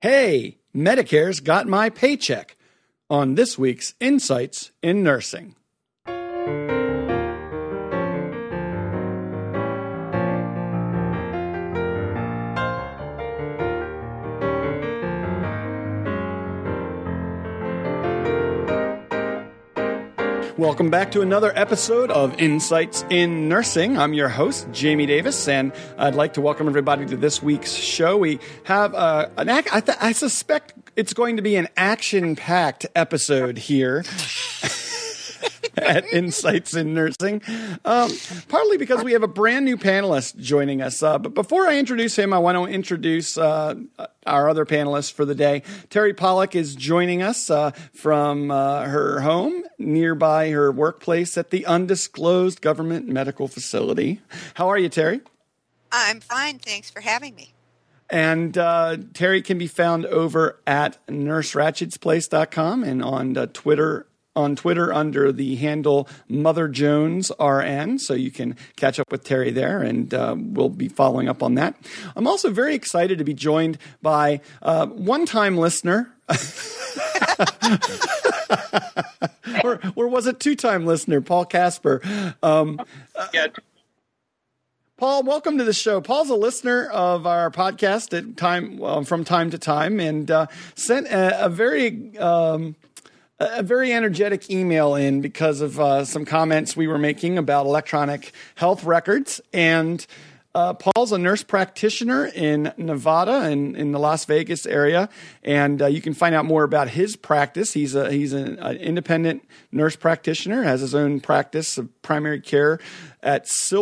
Hey, Medicare's got my paycheck on this week's Insights in Nursing. Welcome back to another episode of Insights in Nursing. I'm your host, Jamie Davis, and I'd like to welcome everybody to this week's show. We have I suspect it's going to be an action-packed episode here at Insights in Nursing, partly because we have a brand new panelist joining us. But before I introduce him, I want to introduce our other panelist for the day. Terry Pollock is joining us from her home nearby her workplace at the undisclosed government medical facility. How are you, Terry? I'm fine. Thanks for having me. And Terry can be found over at nurseratchedsplace.com and on Twitter under the handle Mother Jones RN, so you can catch up with Terry there, and we'll be following up on that. I'm also very excited to be joined by one-time listener, or was it two-time listener, Paul Casper. Paul, welcome to the show. Paul's a listener of our podcast from time to time, and sent a very energetic email in because of some comments we were making about electronic health records. And Paul's a nurse practitioner in Nevada and in the Las Vegas area. And you can find out more about his practice. He's an independent nurse practitioner, has his own practice of primary care at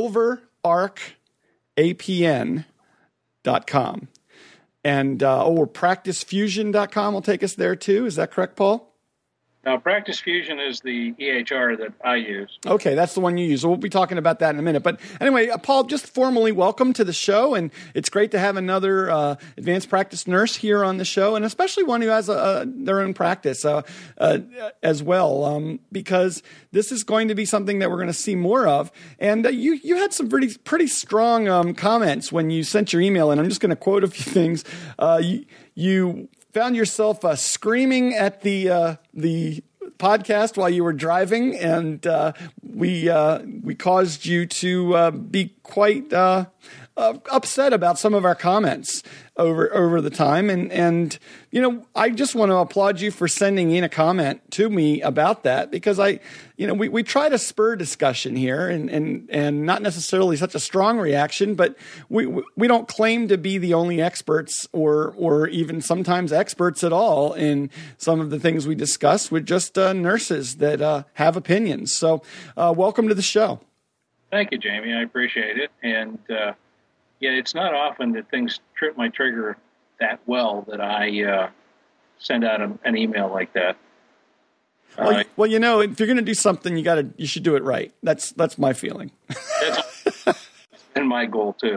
silverarcapn.com. And or practicefusion.com will take us there too. Is that correct, Paul? Now, Practice Fusion is the EHR that I use. Okay, that's the one you use. So we'll be talking about that in a minute. But anyway, Paul, just formally welcome to the show. And it's great to have another advanced practice nurse here on the show, and especially one who has their own practice as well, because this is going to be something that we're going to see more of. And you had some pretty strong comments when you sent your email, and I'm just going to quote a few things. You found yourself screaming at the podcast while you were driving, and we caused you to be quite upset about some of our comments over the time. And you know, I just want to applaud you for sending in a comment to me about that, because we try to spur discussion here and not necessarily such a strong reaction, but we don't claim to be the only experts or even sometimes experts at all in some of the things we discuss. We're just nurses that have opinions. So welcome to the show. Thank you, Jamie. I appreciate it. And yeah, it's not often that things trip my trigger that well that I send out an email like that. Well, you know, if you're going to do something, you should do it right. That's my feeling. That's been my goal too.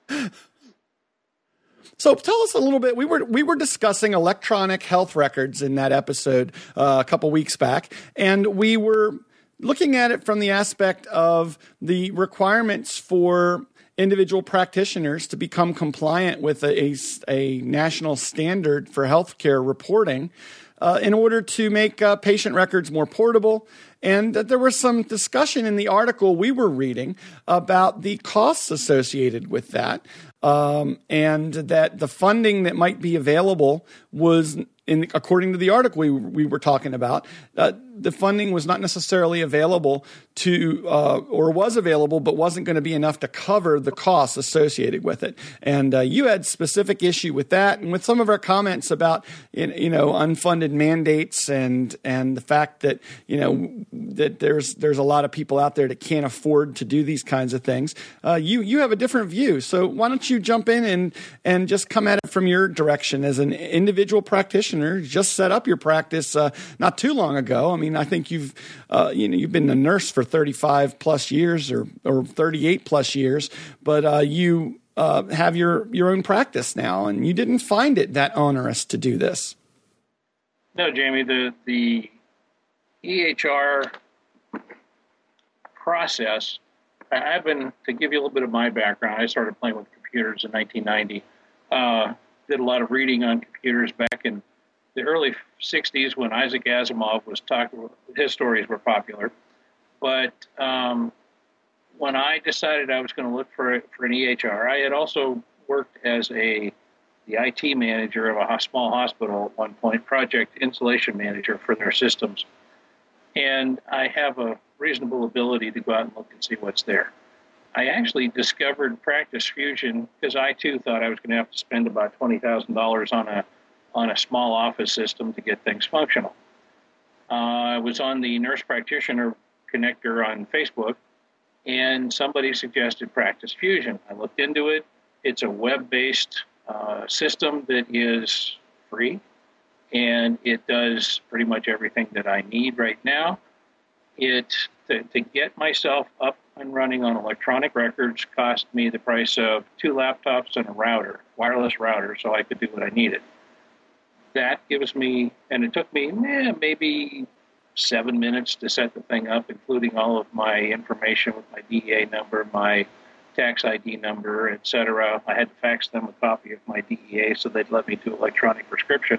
So tell us a little bit. We were discussing electronic health records in that episode a couple weeks back, and we were looking at it from the aspect of the requirements for individual practitioners to become compliant with a national standard for healthcare reporting in order to make patient records more portable. And there was some discussion in the article we were reading about the costs associated with that, and that the funding that might be available was, according to the article we were talking about, the funding was not necessarily available to, or was available, but wasn't going to be enough to cover the costs associated with it. And you had specific issue with that, and with some of our comments about unfunded mandates and the fact that that there's a lot of people out there that can't afford to do these kinds of things. You have a different view, so why don't you jump in and just come at it from your direction as an individual practitioner? You just set up your practice not too long ago. I mean, I think you've been a nurse for 35 plus years or 38 plus years, but you have your own practice now, and you didn't find it that onerous to do this. No, Jamie, the EHR process, to give you a little bit of my background, I started playing with computers in 1990. did a lot of reading on computers back in the early 60s when Isaac Asimov was talking. His stories were popular. But when I decided I was going to look for an EHR, I had also worked as the IT manager of a small hospital at one point, project installation manager for their systems. And I have a reasonable ability to go out and look and see what's there. I actually discovered Practice Fusion because I, too, thought I was going to have to spend about $20,000 on a small office system to get things functional. I was on the nurse practitioner connector on Facebook, and somebody suggested Practice Fusion. I looked into it. It's a web-based system that is free, and it does pretty much everything that I need right now. To get myself up and running on electronic records cost me the price of 2 laptops and a router, wireless router, so I could do what I needed. That gives me, and it took me maybe 7 minutes to set the thing up, including all of my information with my DEA number, my tax ID number, etc. I had to fax them a copy of my DEA so they'd let me do electronic prescription.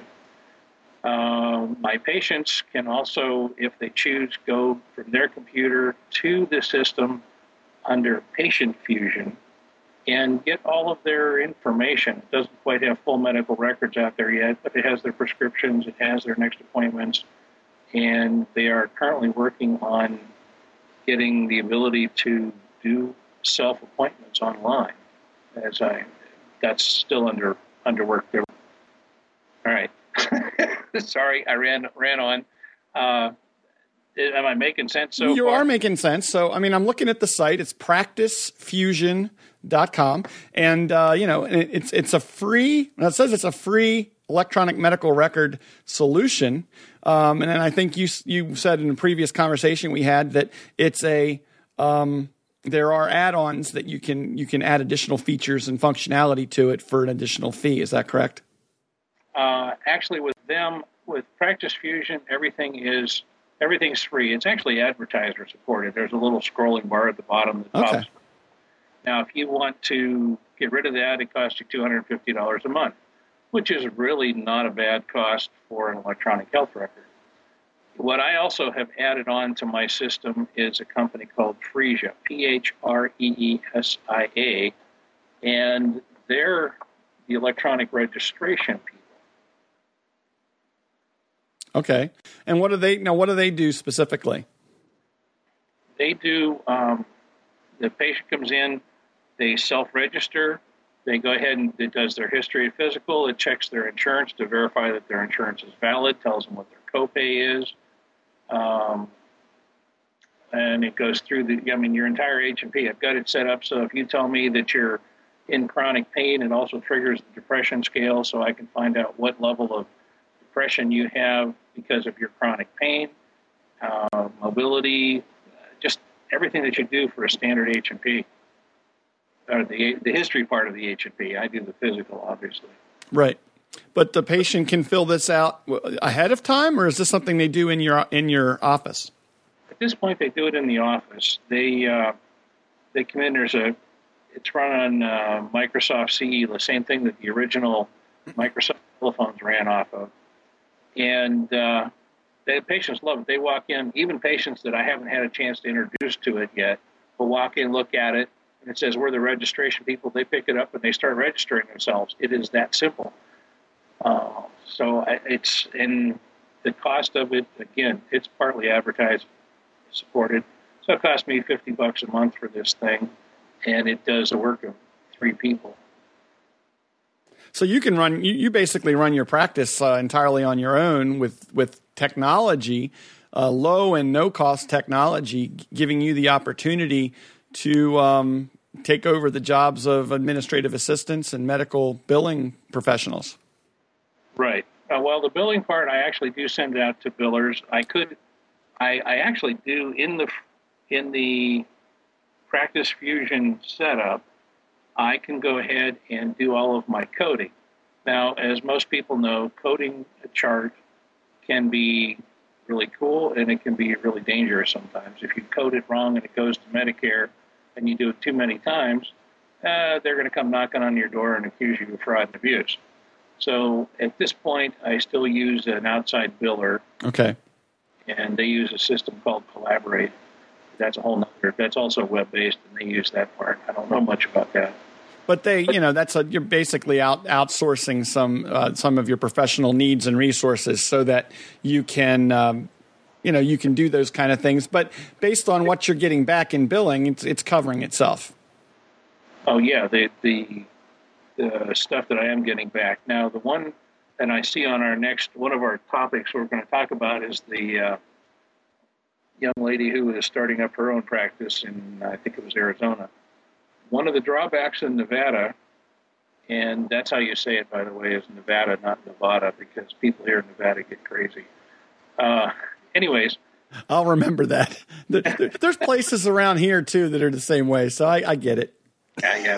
My patients can also, if they choose, go from their computer to the system under Patient Fusion and get all of their information. It doesn't quite have full medical records out there yet, but it has their prescriptions, it has their next appointments, and they are currently working on getting the ability to do self-appointments online. That's still under work there. All right. Sorry, I ran on. Am I making sense so You far? are making sense. So, I mean, I'm looking at the site. It's practicefusion.com. And, it's a free, it says it's a free electronic medical record solution. And then I think you said in a previous conversation we had that it's there are add-ons that you can add additional features and functionality to it for an additional fee. Is that correct? Actually, with Practice Fusion, everything's free. It's actually advertiser supported. There's a little scrolling bar at the bottom that pops. Okay. Now, if you want to get rid of that, it costs you $250 a month, which is really not a bad cost for an electronic health record. What I also have added on to my system is a company called Phreesia, Phreesia, and they're the electronic registration people. Okay. And what do they do specifically? They do, the patient comes in, they self-register, they go ahead and it does their history of physical, it checks their insurance to verify that their insurance is valid, tells them what their copay is, and it goes through your entire H&P. I've got it set up so if you tell me that you're in chronic pain, it also triggers the depression scale so I can find out what level of depression you have because of your chronic pain, mobility, just everything that you do for a standard H&P. The history part of the H&P. I do the physical, obviously. Right. But the patient can fill this out ahead of time, or is this something they do in your office? At this point, they do it in the office. They come in. It's run on Microsoft CE, the same thing that the original Microsoft telephones ran off of. And the patients love it. They walk in, even patients that I haven't had a chance to introduce to it yet, will walk in, look at it, and it says, we're the registration people. They pick it up and they start registering themselves. It is that simple. So it's in the cost of it, again, it's partly advertised, supported. So it cost me $50 a month for this thing, and it does the work of 3 people. So you basically run your practice entirely on your own with technology, low and no cost technology, giving you the opportunity to take over the jobs of administrative assistants and medical billing professionals. Right. Well, the billing part, I actually do send out to billers. I actually do in the Practice Fusion setup. I can go ahead and do all of my coding. Now, as most people know, coding a chart can be really cool and it can be really dangerous sometimes. If you code it wrong and it goes to Medicare and you do it too many times, they're going to come knocking on your door and accuse you of fraud and abuse. So at this point, I still use an outside biller. Okay. And they use a system called Collaborate. That's a whole nother. That's also web-based, and they use that part. I don't know much about that. But you're basically outsourcing some of your professional needs and resources so that you can, you can do those kind of things. But based on what you're getting back in billing, it's covering itself. Oh yeah, the stuff that I am getting back now. The one that I see on one of our topics we're going to talk about is the young lady who is starting up her own practice in, I think it was Arizona. One of the drawbacks in Nevada, and that's how you say it, by the way, is Nevada, not Nevada, because people here in Nevada get crazy. Anyways. I'll remember that. There's places around here, too, that are the same way, so I get it. Yeah.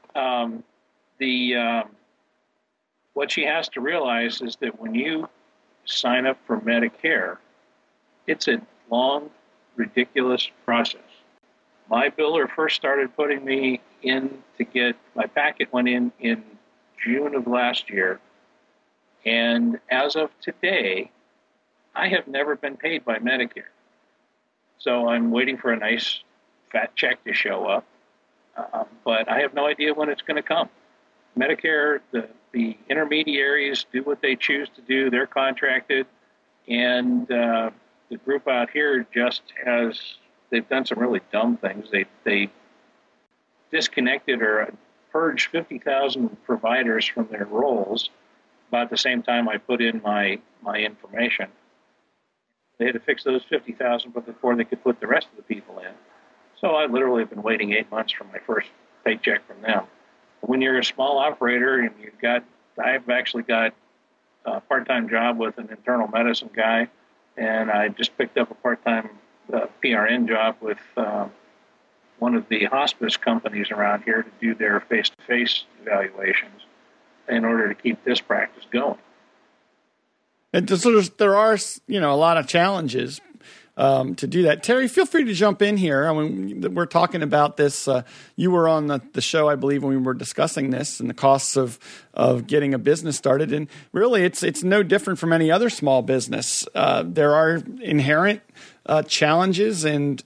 What she has to realize is that when you sign up for Medicare, it's a long, ridiculous process. My biller first started putting me in to get my packet went in June of last year, and as of today, I have never been paid by Medicare. So I'm waiting for a nice fat check to show up, but I have no idea when it's going to come. Medicare, the intermediaries do what they choose to do. They're contracted, and the group out here they've done some really dumb things. They disconnected or purged 50,000 providers from their roles about the same time I put in my information. They had to fix those 50,000 before they could put the rest of the people in. So I literally have been waiting 8 months for my first paycheck from them. When you're a small operator and I've actually got a part-time job with an internal medicine guy, and I just picked up a part-time PRN job with one of the hospice companies around here to do their face-to-face evaluations in order to keep this practice going. And so there are, a lot of challenges to do that. Terry, feel free to jump in here. I mean, we're talking about this. You were on the show, I believe, when we were discussing this and the costs of getting a business started. And really, it's no different from any other small business. There are inherent challenges and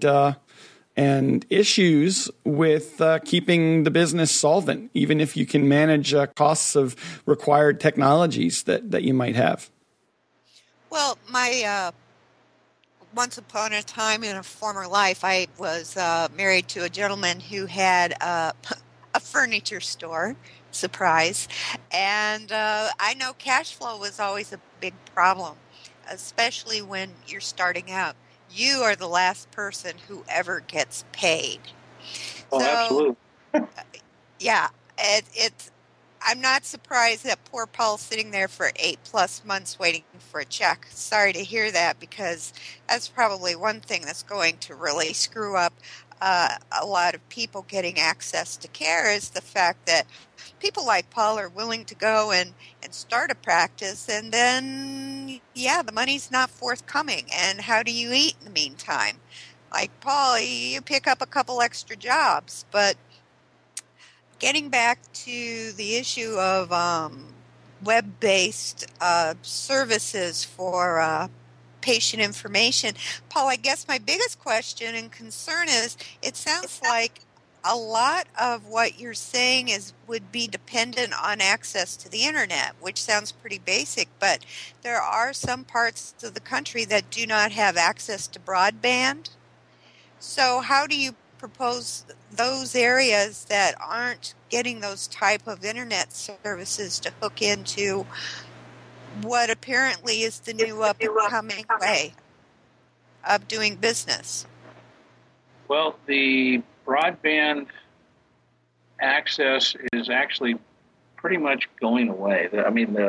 issues with keeping the business solvent, even if you can manage costs of required technologies that you might have. Well, my once upon a time in a former life, I was married to a gentleman who had a furniture store. Surprise. And I know cash flow was always a big problem, especially when you're starting out. You are the last person who ever gets paid. Oh, so, absolutely. Yeah, I'm not surprised that poor Paul's sitting there for 8+ months waiting for a check. Sorry to hear that, because that's probably one thing that's going to really screw up a lot of people getting access to care, is the fact that people like Paul are willing to go and start a practice, and then, the money's not forthcoming. And how do you eat in the meantime? Like Paul, you pick up a couple extra jobs. But getting back to the issue of web-based services for patient information, Paul, I guess my biggest question and concern is, it sounds like a lot of what you're saying would be dependent on access to the internet, which sounds pretty basic, but there are some parts of the country that do not have access to broadband. So how do you propose those areas that aren't getting those type of internet services to hook into what apparently is the new up-and-coming way of doing business? Well, the broadband access is actually pretty much going away. The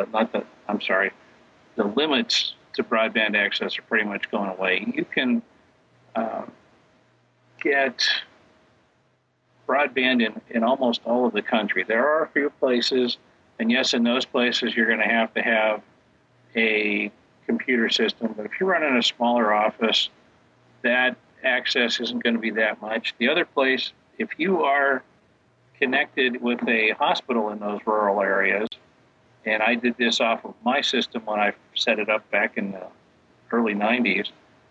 limits to broadband access are pretty much going away. You can get broadband in almost all of the country. There are a few places, and yes, in those places you're going to have a computer system, but if you run in a smaller office, that access isn't going to be that much. The other place, if you are connected with a hospital in those rural areas, and I did this off of my system when I set it up back in the early 90s.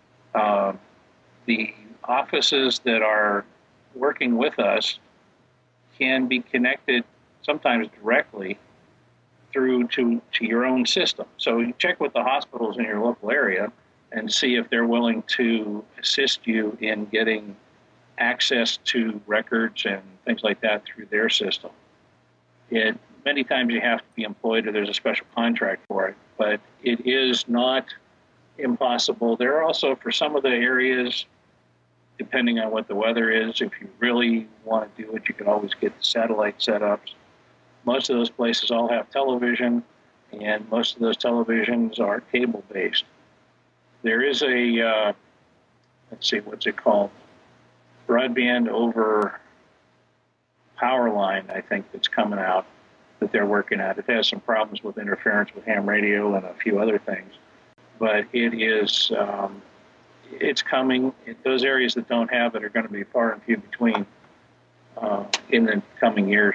The offices that are working with us can be connected sometimes directly through to your own system. So you check with the hospitals in your local area and see if they're willing to assist you in getting access to records and things like that through their system. Many times you have to be employed or there's a special contract for it, but it is not impossible. There are also, for some of the areas, depending on what the weather is, if you really want to do it, you can always get the satellite setups. Most of those places all have television, and most of those televisions are cable-based. There is a, let's see, what's it called? Broadband over power line, I think, that's coming out that they're working at. It has some problems with interference with ham radio and a few other things, but it is, it's coming. Those areas that don't have it are going to be far and few between in the coming years.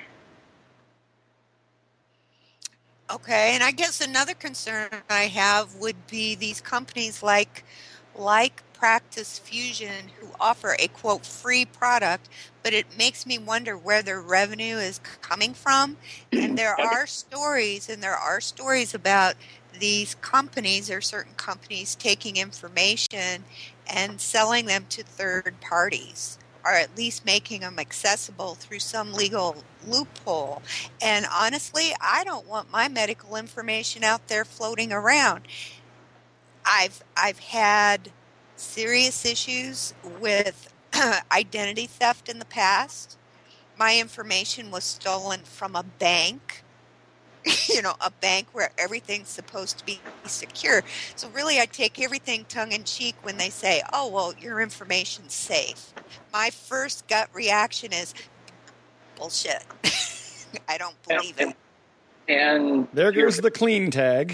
Okay, and I guess another concern I have would be these companies like Practice Fusion, who offer a quote free product, but it makes me wonder where their revenue is coming from. And there are stories about these companies or certain companies taking information and selling them to third parties, or at least making them accessible through some legal loophole. And honestly, I don't want my medical information out there floating around. I've had serious issues with identity theft in the past. My information was stolen from a bank, a bank where everything's supposed to be secure. So really, I take everything tongue-in-cheek when they say, oh, well, your information's safe. My first gut reaction is, bullshit. I don't believe it. And there goes the clean tag.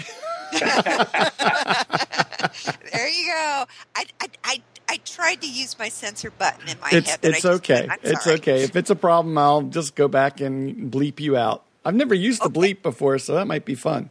There you go. I tried to use my censor button in my head. It's okay. It's okay. If it's a problem, I'll just go back and bleep you out. I've never used the bleep before, so that might be fun.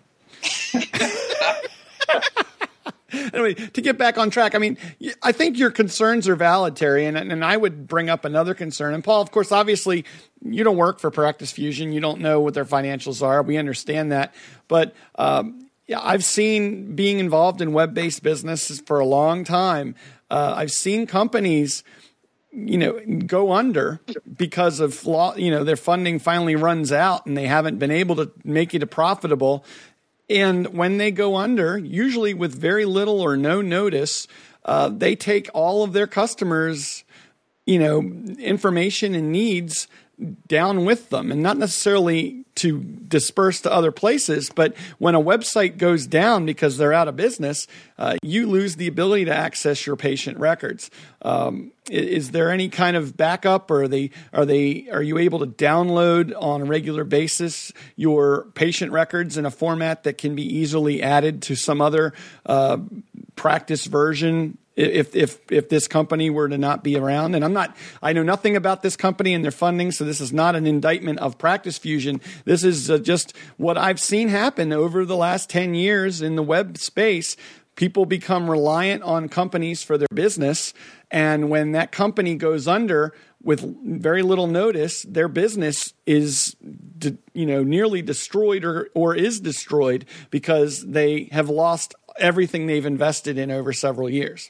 Anyway, to get back on track, I mean, I think your concerns are valid, Terry, and I would bring up another concern. And Paul, of course, obviously, you don't work for Practice Fusion. You don't know what their financials are. We understand that. But I've seen, being involved in web-based businesses for a long time, I've seen companies, go under because of their funding finally runs out and they haven't been able to make it profitable. And when they go under, usually with very little or no notice, they take all of their customers, information and needs down with them, and not necessarily to disperse to other places. But when a website goes down because they're out of business, you lose the ability to access your patient records. Is there any kind of backup, or are you able to download on a regular basis your patient records in a format that can be easily added to some other practice version if this company were to not be around? And I know nothing about this company and their funding, so this is not an indictment of Practice Fusion. This is just what I've seen happen over the last 10 years in the web space. People become reliant on companies for their business, and when that company goes under with very little notice, their business is nearly destroyed or is destroyed because they have lost everything they've invested in over several years.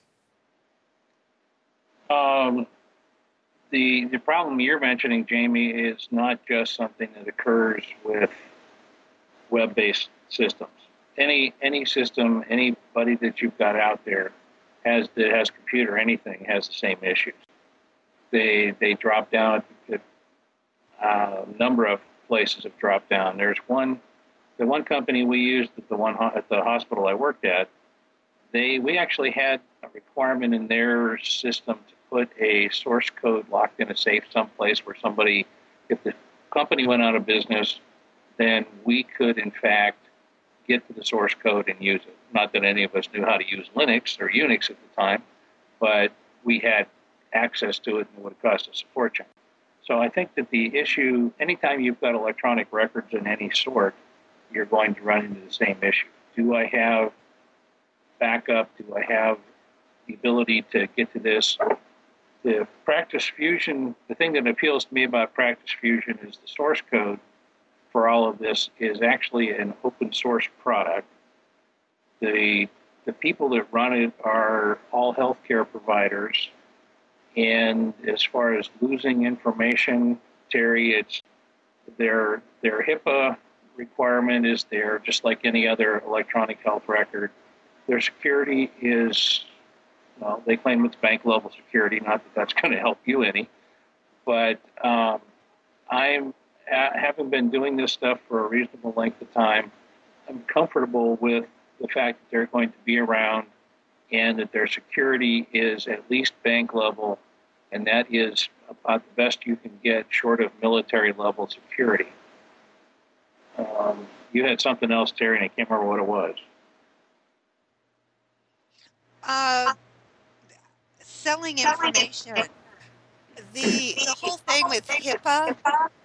The problem you're mentioning, Jamie, is not just something that occurs with web-based systems. Any system, anybody that you've got out there that has computer, anything, has the same issues. They drop down. A number of places have dropped down. There's the one company we used at the hospital I worked at. We actually had a requirement in their system to put a source code locked in a safe someplace where if the company went out of business, then we could, in fact, get to the source code and use it. Not that any of us knew how to use Linux or Unix at the time, but we had access to it and it would have cost us a fortune. So I think that the issue, anytime you've got electronic records in any sort, you're going to run into the same issue. Do I have backup? Do I have the ability to get to this? The Practice Fusion, the thing that appeals to me about Practice Fusion is the source code for all of this is actually an open source product. The people that run it are all healthcare providers. And as far as losing information, Terry, it's their HIPAA requirement is there, just like any other electronic health record. Their security is, well, they claim it's bank level security, not that that's going to help you any. But having been doing this stuff for a reasonable length of time, I'm comfortable with the fact that they're going to be around and that their security is at least bank level, and that is about the best you can get short of military level security. You had something else, Terry, and I can't remember what it was. Selling information. The whole thing with HIPAA,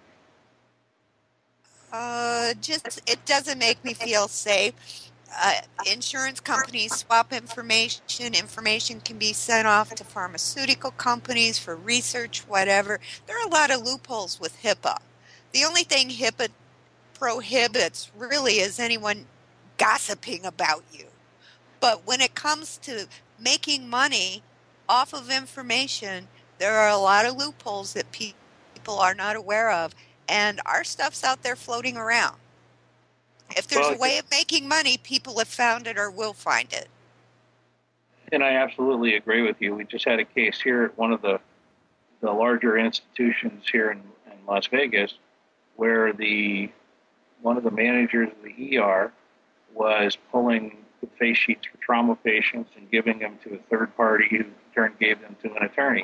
it doesn't make me feel safe. Insurance companies swap information. Information can be sent off to pharmaceutical companies for research, whatever. There are a lot of loopholes with HIPAA. The only thing HIPAA prohibits really is anyone gossiping about you. But when it comes to making money off of information, there are a lot of loopholes that people are not aware of, and our stuff's out there floating around. If there's a way of making money, people have found it or will find it. And I absolutely agree with you. We just had a case here at one of the larger institutions here in Las Vegas where one of the managers of the ER was pulling the face sheets for trauma patients and giving them to a third party who in turn gave them to an attorney.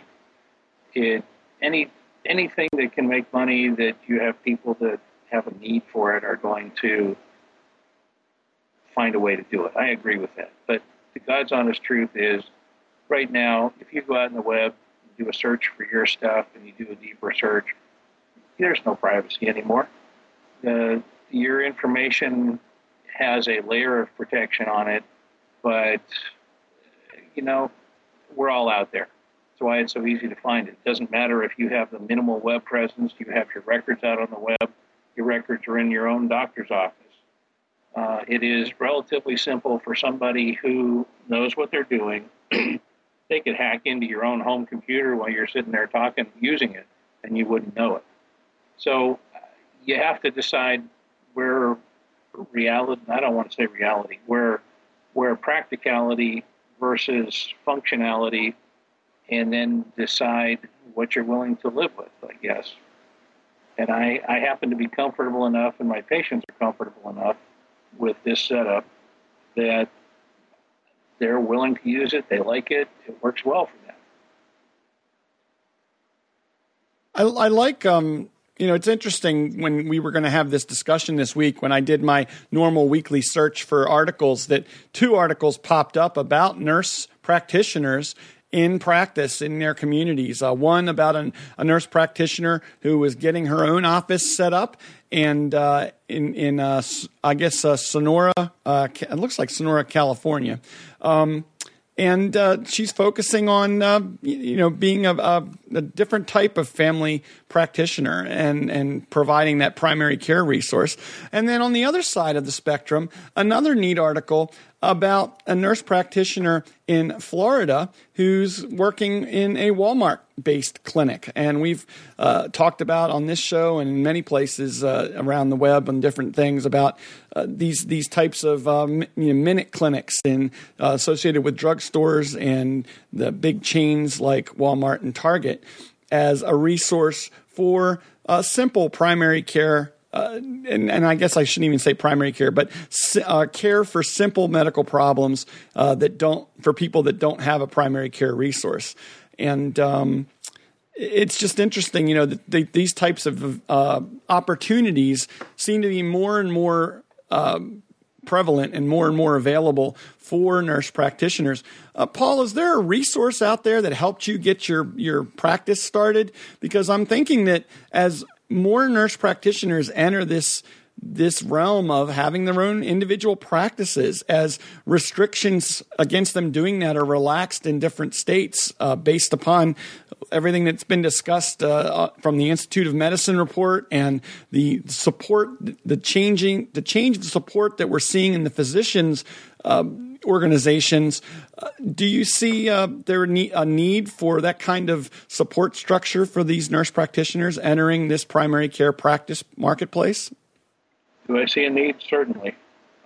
Anything that can make money that you have people that have a need for it are going to find a way to do it. I agree with that. But the God's honest truth is, right now, if you go out on the web, do a search for your stuff, and you do a deeper search, there's no privacy anymore. Your information has a layer of protection on it, but, we're all out there. That's why it's so easy to find it. It doesn't matter if you have the minimal web presence, you have your records out on the web, your records are in your own doctor's office. It is relatively simple for somebody who knows what they're doing. They could hack into your own home computer while you're sitting there talking, using it, and you wouldn't know it. So you have to decide where reality, I don't want to say reality, where practicality versus functionality, and then decide what you're willing to live with, I guess. And I happen to be comfortable enough, and my patients are comfortable enough with this setup that they're willing to use it. They like it. It works well for them. I like, it's interesting when we were going to have this discussion this week, when I did my normal weekly search for articles, that 2 articles popped up about nurse practitioners in practice in their communities. One about a nurse practitioner who was getting her own office set up, and in Sonora, it looks like Sonora, California. And she's focusing on, being a different type of family practitioner and providing that primary care resource. And then on the other side of the spectrum, another neat article about a nurse practitioner in Florida who's working in a Walmart-based clinic. And we've talked about on this show and in many places around the web and different things about these types of minute clinics associated with drugstores and the big chains like Walmart and Target as a resource for simple primary care. And I guess I shouldn't even say primary care, but care for simple medical problems for people that don't have a primary care resource. And it's just interesting, that these types of opportunities seem to be more and more prevalent and more available for nurse practitioners. Paul, is there a resource out there that helped you get your practice started? Because I'm thinking that as more nurse practitioners enter this this realm of having their own individual practices as restrictions against them doing that are relaxed in different states based upon everything that's been discussed from the Institute of Medicine report and the support, the change of support that we're seeing in the physicians organizations. Do you see there a need for that kind of support structure for these nurse practitioners entering this primary care practice marketplace? Do I see a need? Certainly.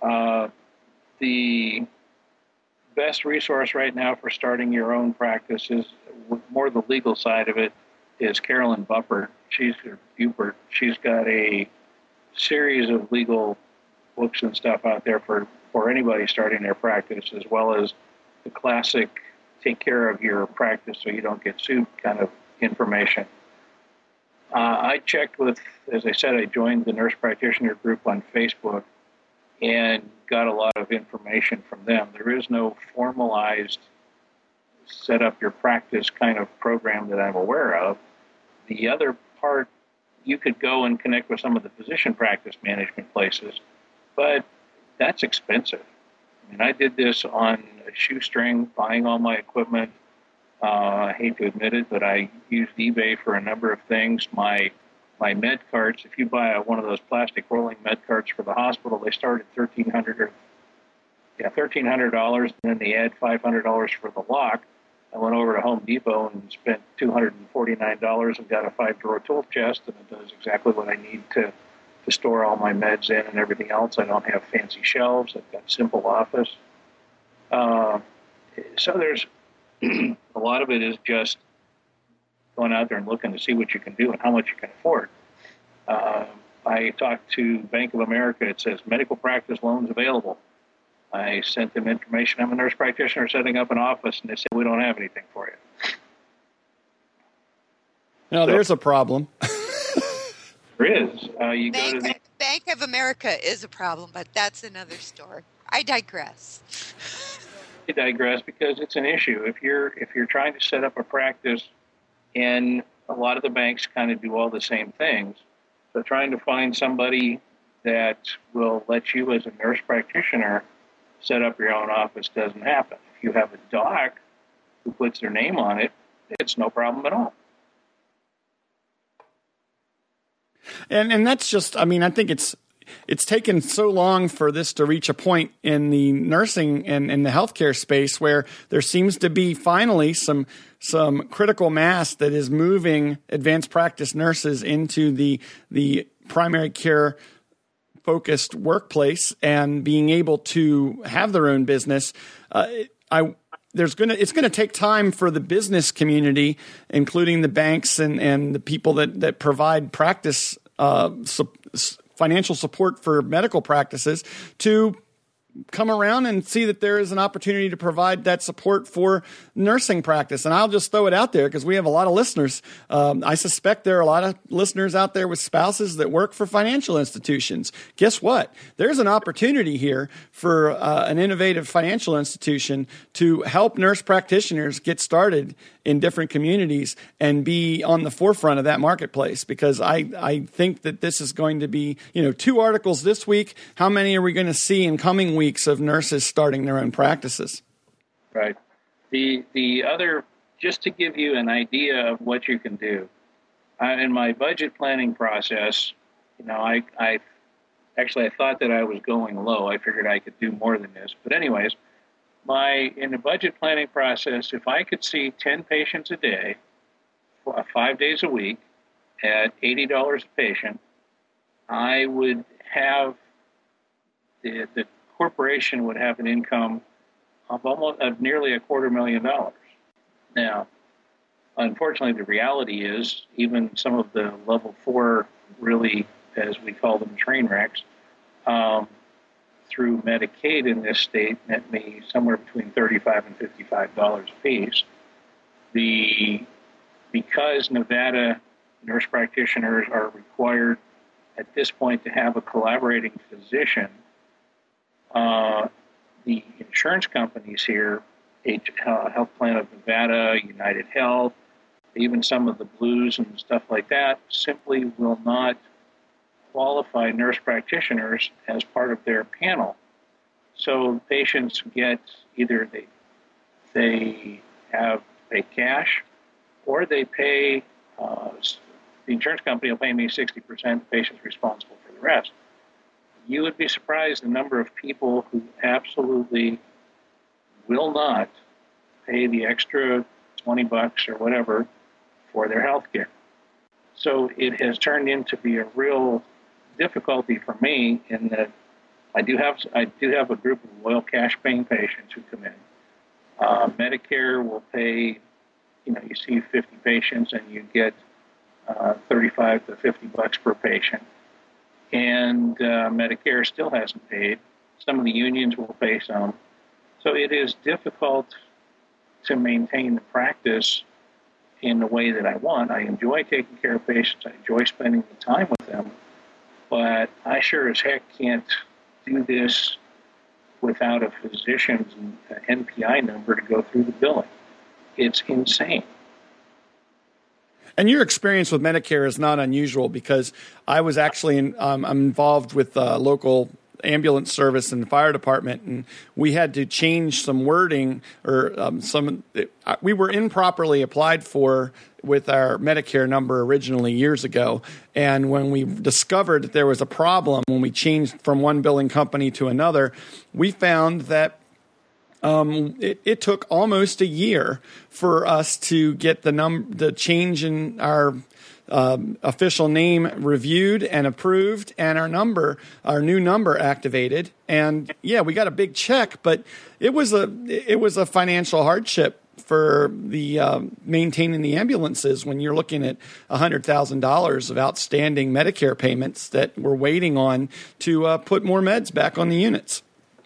The best resource right now for starting your own practice is more the legal side of it is Carolyn Bupert. Bupert. She's got a series of legal books and stuff out there for anybody starting their practice, as well as the classic take care of your practice so you don't get sued kind of information. I checked with, as I said, I joined the nurse practitioner group on Facebook and got a lot of information from them. There is no formalized set up your practice kind of program that I'm aware of. The other part, you could go and connect with some of the physician practice management places, but that's expensive. I mean, I did this on a shoestring, buying all my equipment. I hate to admit it, but I used eBay for a number of things. My med carts, if you buy one of those plastic rolling med carts for the hospital, they start at $1,300, and then they add $500 for the lock. I went over to Home Depot and spent $249 and got a 5-drawer tool chest, and it does exactly what I need to store all my meds in and everything else. I don't have fancy shelves. I've got simple office. So there's a lot of it is just going out there and looking to see what you can do and how much you can afford. I talked to Bank of America. It says medical practice loans available. I sent them information. I'm a nurse practitioner setting up an office, and they said, we don't have anything for you. No, there's a problem. There is. You go to the Bank of America is a problem, but that's another story. I digress. I digress because it's an issue. If you're trying to set up a practice, and a lot of the banks kind of do all the same things, so trying to find somebody that will let you as a nurse practitioner set up your own office doesn't happen. If you have a doc who puts their name on it, it's no problem at all. And that's just, I mean, I think it's taken so long for this to reach a point in the nursing and in the healthcare space where there seems to be finally some critical mass that is moving advanced practice nurses into the primary care focused workplace and being able to have their own business. It's going to take time for the business community, including the banks and the people that provide practice financial support for medical practices, to come around and see that there is an opportunity to provide that support for nursing practice. And I'll just throw it out there because we have a lot of listeners. I suspect there are a lot of listeners out there with spouses that work for financial institutions. Guess what? There's an opportunity here for an innovative financial institution to help nurse practitioners get started in different communities and be on the forefront of that marketplace, because I think that this is going to be, 2 articles this week. How many are we going to see in coming weeks of nurses starting their own practices? Right. The other, just to give you an idea of what you can do, in my budget planning process, I thought that I was going low. I figured I could do more than this. But anyways, in the budget planning process, if I could see 10 patients a day, 5 days a week, at $80 a patient, I would have the corporation would have an income of nearly $250,000. Now, unfortunately, the reality is even some of the level 4, really, as we call them, train wrecks, through Medicaid in this state net me somewhere between $35 and $55 a piece. Because Nevada nurse practitioners are required at this point to have a collaborating physician, the insurance companies here, Health Plan of Nevada, United Health, even some of the Blues and stuff like that, simply will not qualified nurse practitioners as part of their panel. So patients get either they have pay cash or they pay, the insurance company will pay me 60%, the patient's responsible for the rest. You would be surprised the number of people who absolutely will not pay the extra $20 or whatever for their health care. So it has turned into be a real difficulty for me in that I do have a group of loyal cash paying patients who come in. Medicare will pay, you see 50 patients and you get 35 to $50 per patient. And Medicare still hasn't paid. Some of the unions will pay some. So it is difficult to maintain the practice in the way that I want. I enjoy taking care of patients. I enjoy spending the time with them. But I sure as heck can't do this without a physician's NPI number to go through the billing. It's insane. And your experience with Medicare is not unusual because I was actually I'm involved with local ambulance service and the fire department, and we had to change some wording or we were improperly applied for with our Medicare number originally years ago. And when we discovered that there was a problem when we changed from one billing company to another, we found that it took almost a year for us to get the change in our official name reviewed and approved, and our new number activated. And yeah, we got a big check, but it was a financial hardship for the maintaining the ambulances when you're looking at $100,000 of outstanding Medicare payments that we're waiting on to put more meds back on the units.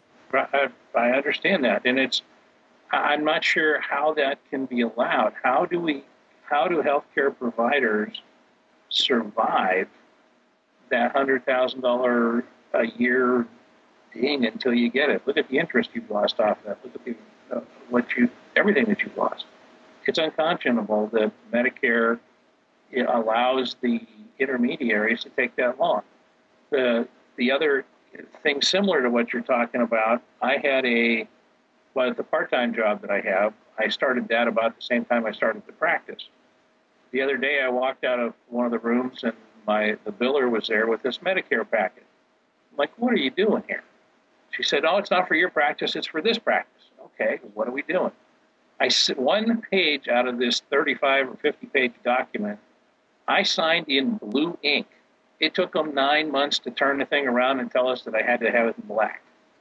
I understand that, and I'm not sure how that can be allowed. How do healthcare providers survive that $100,000 a year ding until you get it? Look at the interest you've lost off that. Look at everything that you've lost. It's unconscionable that Medicare allows the intermediaries to take that long. The other thing similar to what you're talking about, I had the part-time job that I have, I started that about the same time I started the practice. The other day I walked out of one of the rooms and the biller was there with this Medicare packet. I'm like, what are you doing here? She said, oh, it's not for your practice, it's for this practice. Okay, what are we doing? One page out of this 35 or 50-page document, I signed in blue ink. It took them 9 months to turn the thing around and tell us that I had to have it in black.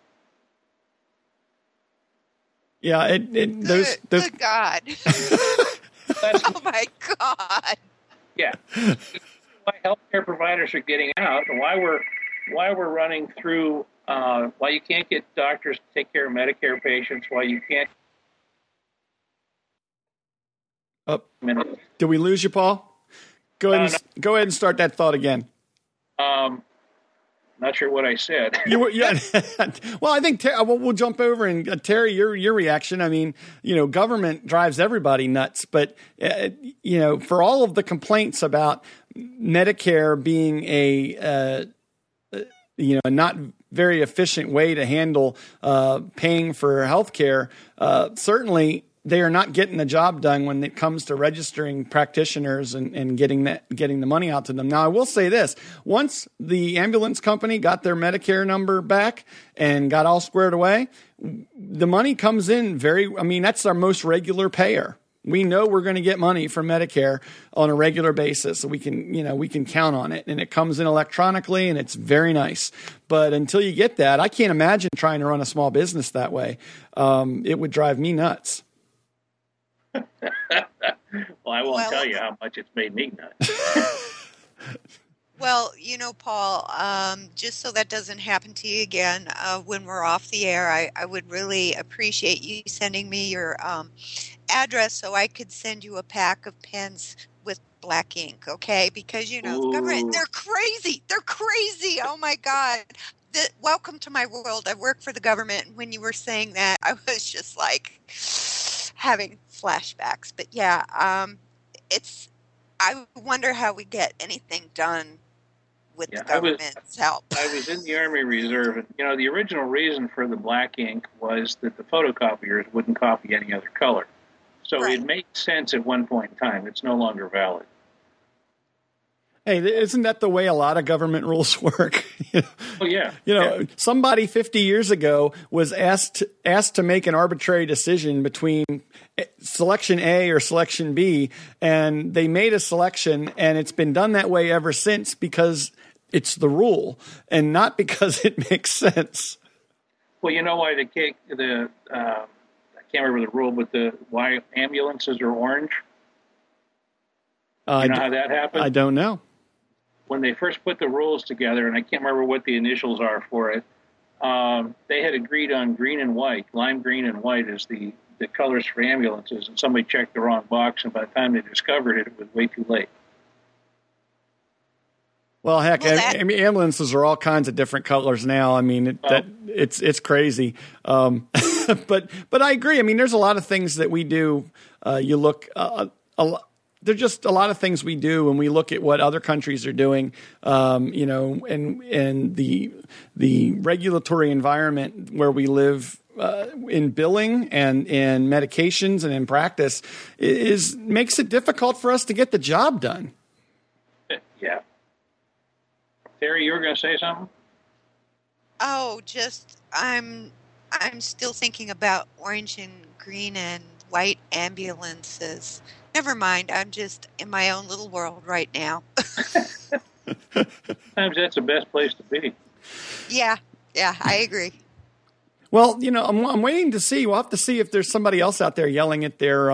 Yeah, those Good God. Oh my God. Yeah. Why healthcare providers are getting out, and why we're running through, why you can't get doctors to take care of Medicare patients, why you can't. Did we lose you, Paul? Go ahead and start that thought again. Not sure what I said. Well, I think we'll jump over and Terry, your reaction. I mean, government drives everybody nuts, but for all of the complaints about Medicare being a not very efficient way to handle paying for health care, certainly they are not getting the job done when it comes to registering practitioners and getting the money out to them. Now, I will say this. Once the ambulance company got their Medicare number back and got all squared away, the money comes in that's our most regular payer. We know we're going to get money from Medicare on a regular basis, so we can count on it, and it comes in electronically, and it's very nice. But until you get that, I can't imagine trying to run a small business that way. It would drive me nuts. Well, I won't tell you how much it's made me nuts. Well, Paul, just so that doesn't happen to you again when we're off the air, I would really appreciate you sending me your address so I could send you a pack of pens with black ink, okay? Because, the government, they're crazy. They're crazy. Oh, my God. Welcome to my world. I work for the government. And when you were saying that, I was just like having flashbacks. But yeah, I wonder how we get anything done with the government's help. I was in the Army Reserve, and the original reason for the black ink was that the photocopiers wouldn't copy any other color. So It made sense at one point in time. It's no longer valid. Hey, isn't that the way a lot of government rules work? Oh, yeah. Somebody 50 years ago was asked to make an arbitrary decision between selection A or selection B, and they made a selection, and it's been done that way ever since because it's the rule and not because it makes sense. Well, you know why I can't remember the rule, but why ambulances are orange? You know how that happened? I don't know. When they first put the rules together, and I can't remember what the initials are for it, they had agreed on green and white. Lime green and white is the colors for ambulances, and somebody checked the wrong box, and by the time they discovered it, it was way too late. Well, heck, ambulances are all kinds of different colors now. I mean, it's crazy. But I agree. I mean, there's a lot of things that we do. You look there's just a lot of things we do when we look at what other countries are doing, and the regulatory environment where we live in billing and in medications and in practice makes it difficult for us to get the job done. Yeah. Terry, you were going to say something? Oh, I'm still thinking about orange and green and white ambulances. Never mind. I'm just in my own little world right now. Sometimes that's the best place to be. Yeah, I agree. Well, I'm waiting to see. We'll have to see if there's somebody else out there yelling at their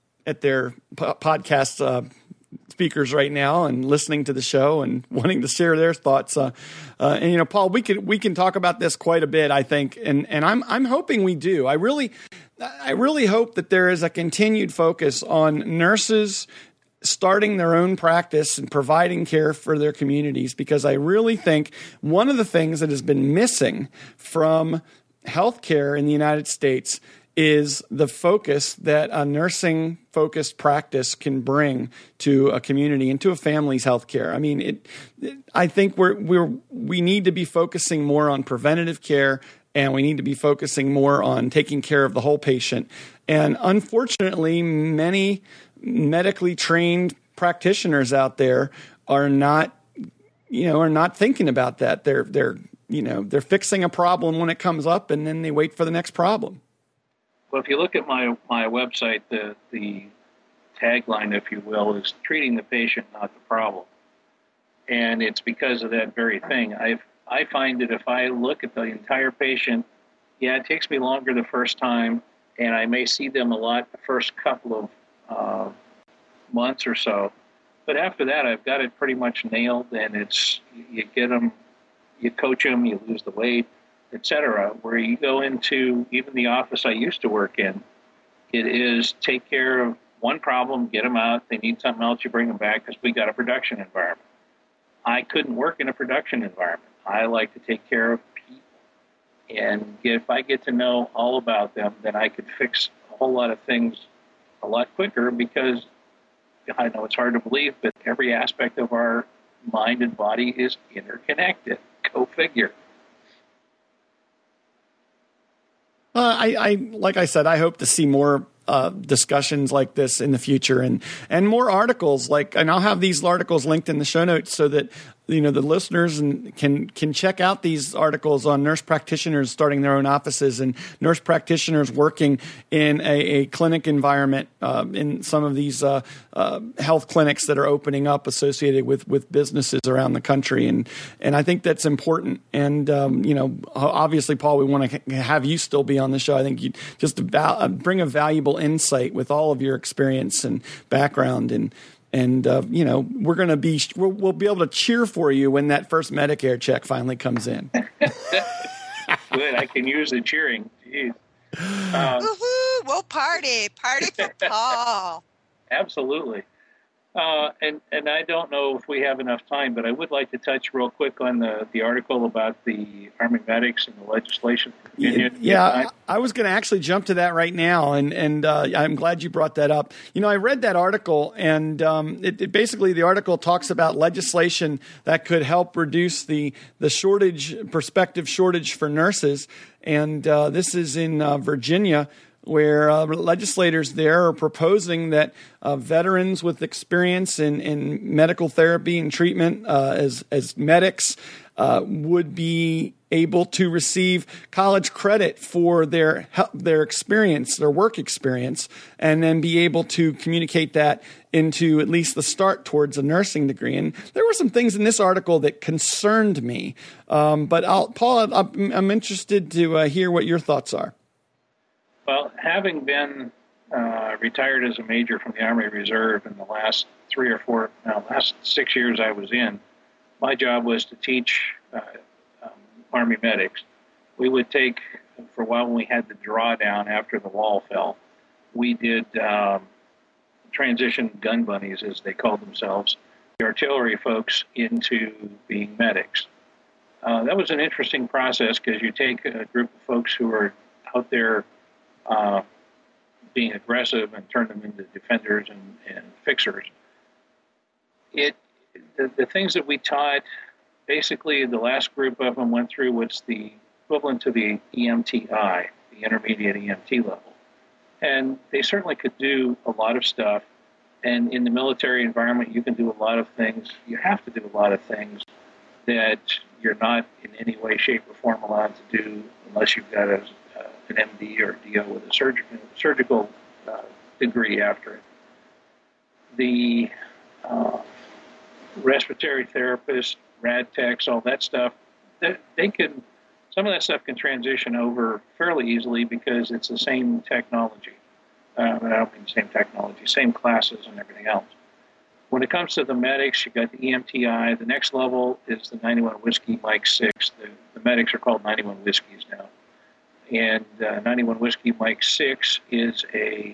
podcast speakers right now and listening to the show and wanting to share their thoughts. And Paul, we can talk about this quite a bit, I think, and I'm hoping we do. I really hope that there is a continued focus on nurses starting their own practice and providing care for their communities, because I really think one of the things that has been missing from healthcare in the United States is the focus that a nursing-focused practice can bring to a community and to a family's healthcare. I mean, I think we need to be focusing more on preventative care, and we need to be focusing more on taking care of the whole patient. And unfortunately, many medically trained practitioners out there are not thinking about that. They're fixing a problem when it comes up, and then they wait for the next problem. Well, if you look at my website, the tagline, if you will, is treating the patient, not the problem. And it's because of that very thing. I find that if I look at the entire patient, it takes me longer the first time, and I may see them a lot the first couple of months or so. But after that, I've got it pretty much nailed, and you get them, you coach them, you lose the weight, etc. Where you go into even the office I used to work in, it is take care of one problem, get them out. They need something else, you bring them back, because we got a production environment. I couldn't work in a production environment. I like to take care of people. And if I get to know all about them, then I could fix a whole lot of things a lot quicker, because I know it's hard to believe, but every aspect of our mind and body is interconnected. Go figure. Like I said, I hope to see more discussions like this in the future, and more articles and I'll have these articles linked in the show notes so that the listeners can check out these articles on nurse practitioners starting their own offices and nurse practitioners working in a clinic environment in some of these health clinics that are opening up associated with businesses around the country, and I think that's important. And obviously, Paul, we want to have you still be on the show. I think you just bring a valuable insight with all of your experience and background, and we'll be able to cheer for you when that first Medicare check finally comes in. Good, I can use the cheering. Jeez. Woohoo! We'll party for Paul. Absolutely. And I don't know if we have enough time, but I would like to touch real quick on the article about the Army medics and the legislation. Yeah, I was going to actually jump to that right now, and I'm glad you brought that up. I read that article, and it basically, the article talks about legislation that could help reduce the prospective shortage for nurses, and this is in Virginia, where legislators there are proposing that veterans with experience in medical therapy and treatment as medics would be able to receive college credit for their experience, their work experience, and then be able to communicate that into at least the start towards a nursing degree. And there were some things in this article that concerned me, but Paul, I'm interested to hear what your thoughts are. Well, having been retired as a major from the Army Reserve in the last last 6 years I was in, my job was to teach Army medics. We would take, for a while when we had the drawdown after the wall fell, we did transition gun bunnies, as they called themselves, the artillery folks into being medics. That was an interesting process because you take a group of folks who are out there being aggressive and turn them into defenders and fixers. The things that we taught, basically the last group of them went through what's the equivalent to the EMTI, the intermediate EMT level. And they certainly could do a lot of stuff. And in the military environment, you can do a lot of things. You have to do a lot of things that you're not in any way, shape, or form allowed to do unless you've got an MD or DO with a surgical degree after it. The respiratory therapists, rad techs, all that stuff, some of that stuff can transition over fairly easily because it's the same technology. I don't mean the same technology, same classes and everything else. When it comes to the medics, you've got the EMTI. The next level is the 91 Whiskey Mike 6. The medics are called 91 Whiskeys now. And 91 Whiskey Mike 6 is an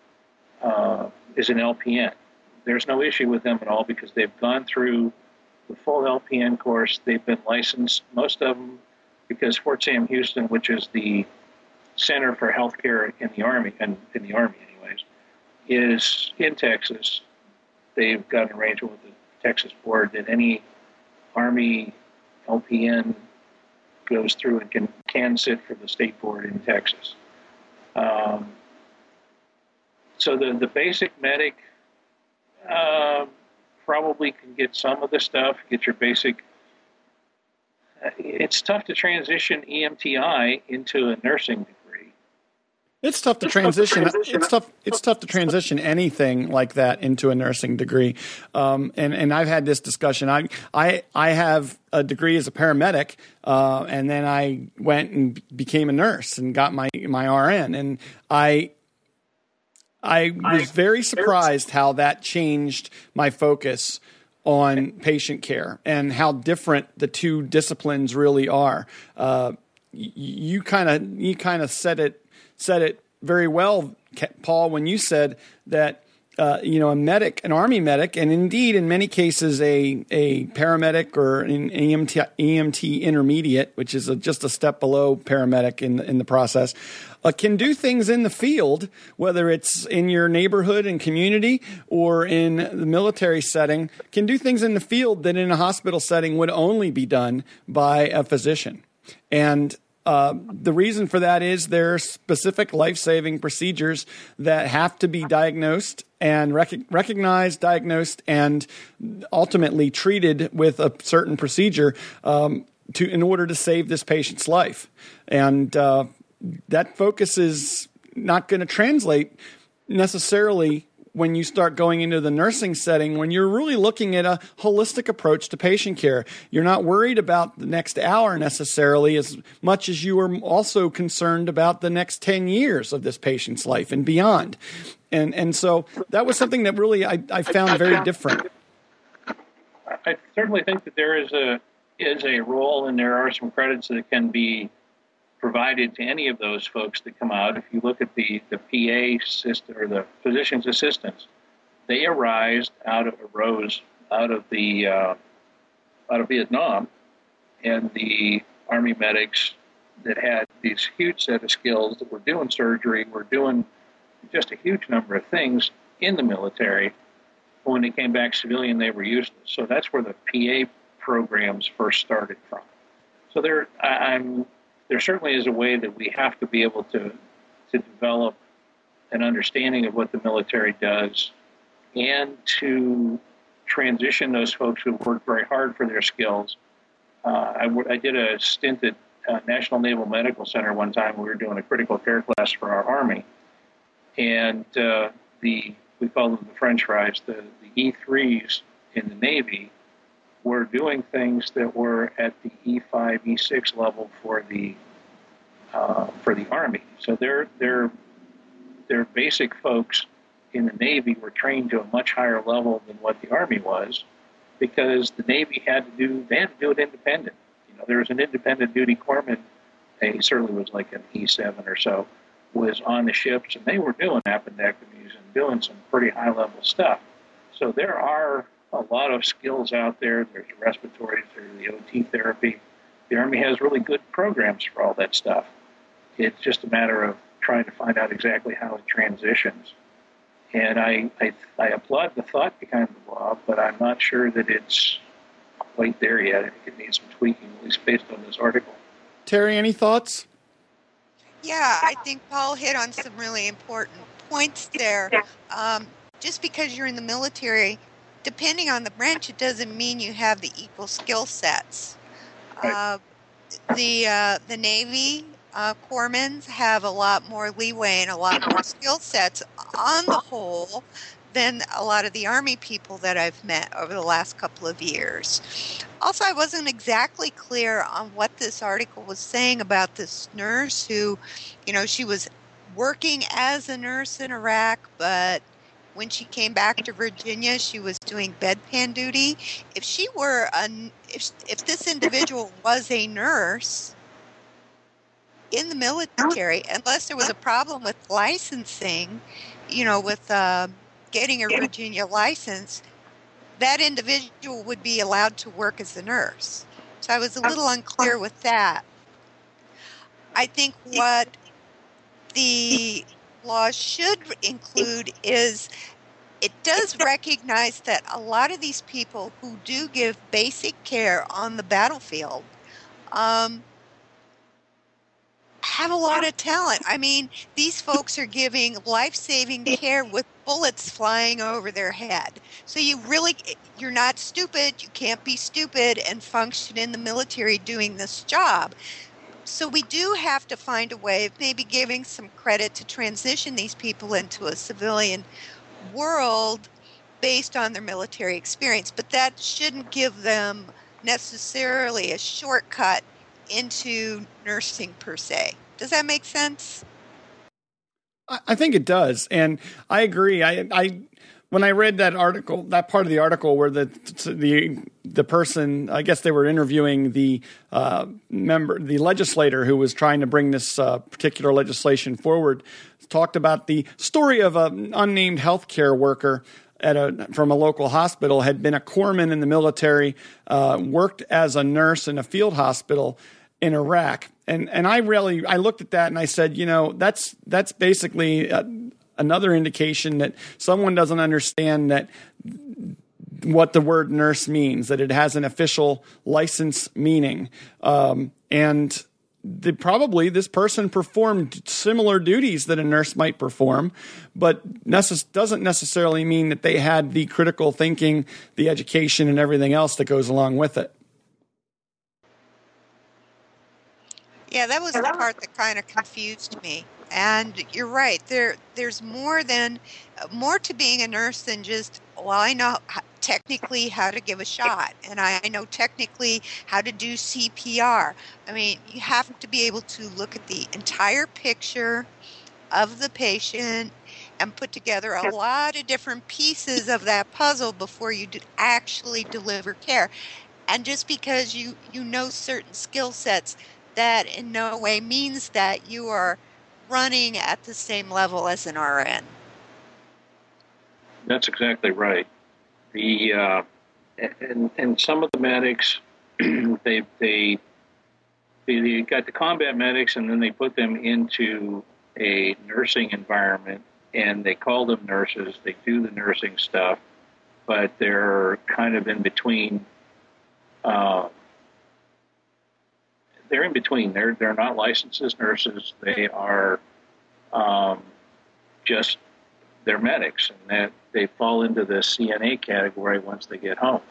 LPN. There's no issue with them at all because they've gone through the full LPN course. They've been licensed, most of them, because Fort Sam Houston, which is the Center for Healthcare in the Army, anyways, is in Texas. They've got an arrangement with the Texas board that any Army LPN goes through and can sit for the state board in Texas. So the basic medic probably can get some of the stuff, get your basic. It's tough to transition EMTI into a nursing degree. It's tough to transition. It's tough to transition anything like that into a nursing degree. And I've had this discussion. I have a degree as a paramedic, and then I went and became a nurse and got my RN. And I was very surprised how that changed my focus on patient care and how different the two disciplines really are. You kind of said it very well, Paul, when you said that a medic, an Army medic, and indeed in many cases a paramedic or an EMT intermediate, which is just a step below paramedic in the process, can do things in the field, whether it's in your neighborhood and community or in the military setting, can do things in the field that in a hospital setting would only be done by a physician. And the reason for that is there are specific life-saving procedures that have to be diagnosed and recognized, diagnosed, and ultimately treated with a certain procedure in order to save this patient's life. And that focus is not going to translate necessarily when you start going into the nursing setting, when you're really looking at a holistic approach to patient care. You're not worried about the next hour necessarily as much as you are also concerned about the next 10 years of this patient's life and beyond. And so that was something that really I found very different. I certainly think that there is a role, and there are some credits that can be provided to any of those folks that come out. If you look at the PA system or the physician's assistants, they arose out of Vietnam, and the Army medics that had these huge set of skills that were doing surgery, were doing just a huge number of things in the military. When they came back civilian, they were useless. So that's where the PA programs first started from. So there certainly is a way that we have to be able to develop an understanding of what the military does, and to transition those folks who work very hard for their skills. I did a stint at National Naval Medical Center one time. We were doing a critical care class for our Army, and we call them the French fries, the E3s in the Navy were doing things that were at the E5, E6 level for the Army. So their basic folks in the Navy were trained to a much higher level than what the Army was, because the Navy had to do it independent. There was an independent duty corpsman. He certainly was like an E7 or so, was on the ships, and they were doing appendectomies and doing some pretty high level stuff. So there are a lot of skills out there. There's respiratory, there's the OT therapy. The Army has really good programs for all that stuff. It's just a matter of trying to find out exactly how it transitions. And I applaud the thought behind the law, but I'm not sure that it's quite there yet. I think it needs some tweaking, at least based on this article. Terry, any thoughts? Yeah, I think Paul hit on some really important points there. Just because you're in the military, depending on the branch, it doesn't mean you have the equal skill sets. Right. The Navy corpsmen have a lot more leeway and a lot more skill sets on the whole than a lot of the Army people that I've met over the last couple of years. Also, I wasn't exactly clear on what this article was saying about this nurse who, she was working as a nurse in Iraq, but when she came back to Virginia, she was doing bedpan duty. If she were if this individual was a nurse in the military, unless there was a problem with licensing, with getting a Virginia license, that individual would be allowed to work as a nurse. So I was a little unclear with that. I think what the law should include is it does recognize that a lot of these people who do give basic care on the battlefield have a lot of talent. I mean, these folks are giving life-saving care with bullets flying over their head. So you're not stupid. You can't be stupid and function in the military doing this job. So we do have to find a way of maybe giving some credit to transition these people into a civilian world based on their military experience. But that shouldn't give them necessarily a shortcut into nursing per se. Does that make sense? I think it does, and I agree. I when I read that article, that part of the article where the person, I guess they were interviewing the the legislator who was trying to bring this particular legislation forward, talked about the story of an unnamed healthcare worker from a local hospital, had been a corpsman in the military, worked as a nurse in a field hospital in Iraq. And I looked at that and I said, that's basically another indication that someone doesn't understand that what the word nurse means, that it has an official license meaning. And probably this person performed similar duties that a nurse might perform, but doesn't necessarily mean that they had the critical thinking, the education, and everything else that goes along with it. Yeah, that was the part that kind of confused me. And you're right. There's more to being a nurse than just, I know technically how to give a shot, and I know technically how to do CPR. I mean, you have to be able to look at the entire picture of the patient and put together a lot of different pieces of that puzzle before you actually deliver care. And just because you know certain skill sets, that in no way means that you are running at the same level as an RN. That's exactly right. The and some of the medics, they got the combat medics, and then they put them into a nursing environment, and they call them nurses. They do the nursing stuff, but they're kind of in between. They're in between. They're not licensed as nurses. They are just they're medics, and that they fall into the CNA category once they get home.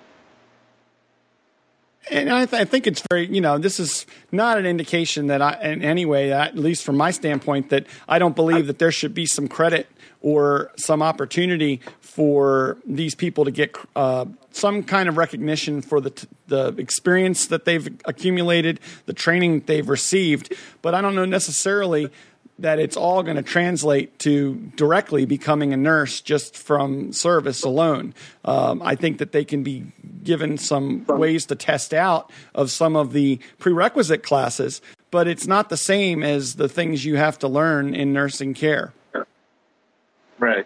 And I think it's very, this is not an indication that in any way, at least from my standpoint, that I don't believe that there should be some credit or some opportunity for these people to get some kind of recognition for the experience that they've accumulated, the training that they've received. But I don't know necessarily that it's all going to translate to directly becoming a nurse just from service alone. I think that they can be given some ways to test out of some of the prerequisite classes, but it's not the same as the things you have to learn in nursing care. Right.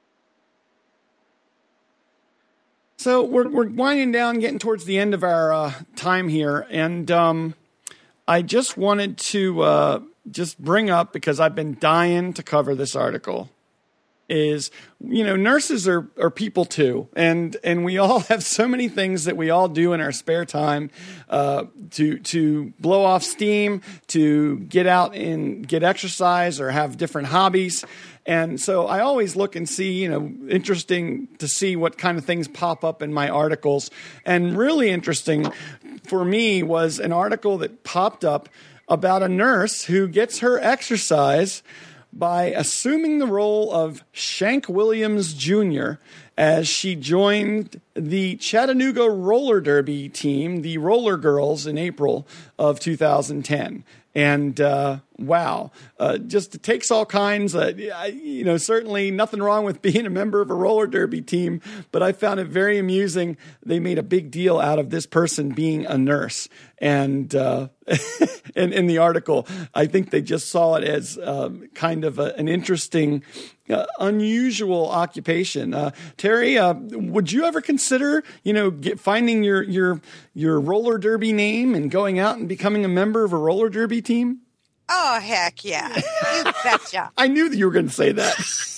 So we're winding down, getting towards the end of our time here, and I just wanted to just bring up, because I've been dying to cover this article, is, nurses are people too. And we all have so many things that we all do in our spare time to blow off steam, to get out and get exercise or have different hobbies. And so I always look and see, interesting to see what kind of things pop up in my articles. And really interesting for me was an article that popped up about a nurse who gets her exercise by assuming the role of Shank Williams Jr. as she joined the Chattanooga Roller Derby team, the Roller Girls, in April of 2010. And wow, just it takes all kinds. Certainly nothing wrong with being a member of a roller derby team, but I found it very amusing. They made a big deal out of this person being a nurse, and in the article, I think they just saw it as kind of an interesting, unusual occupation. Terry, would you ever consider, finding your roller derby name and going out and becoming a member of a roller derby team? Oh, heck yeah. You betcha. I knew that you were going to say that.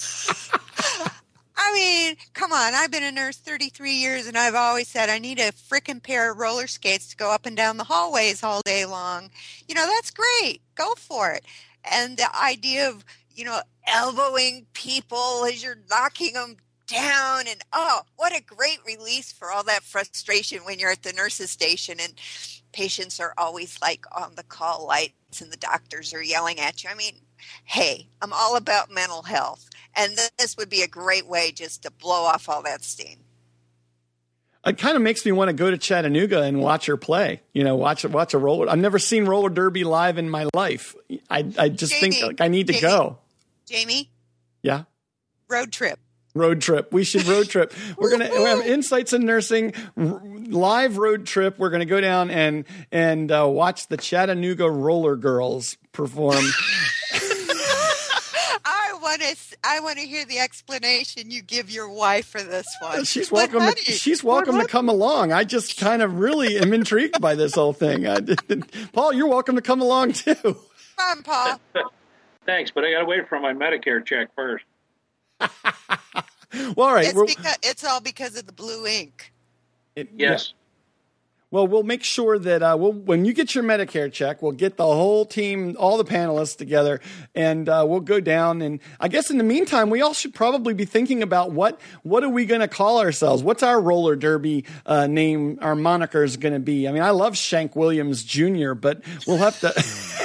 I mean, come on. I've been a nurse 33 years, and I've always said I need a frickin' pair of roller skates to go up and down the hallways all day long. That's great. Go for it. And the idea of, elbowing people as you're knocking them down, and what a great release for all that frustration when you're at the nurse's station and patients are always like on the call lights and the doctors are yelling at you. I mean, hey, I'm all about mental health, and this would be a great way just to blow off all that steam. It kind of makes me want to go to Chattanooga and watch her play. Watch a roller. I've never seen roller derby live in my life. I just Jamie, think I need to go. Jamie? Yeah? Road trip. We should road trip. We have Insights in Nursing live road trip. We're going to go down and watch the Chattanooga Roller Girls perform. I want to hear the explanation you give your wife for this one. She's welcome. She's welcome to come along. I just kind of really am intrigued by this whole thing. Paul, you're welcome to come along too. Come on, Paul. Thanks, but I got to wait for my Medicare check first. Well, all right. It's all because of the blue ink. Yes. Yeah. Well, we'll make sure that when you get your Medicare check, we'll get the whole team, all the panelists together, and we'll go down. And I guess in the meantime, we all should probably be thinking about what are we going to call ourselves? What's our roller derby name, our moniker is going to be? I mean, I love Shank Williams Jr., but we'll have to...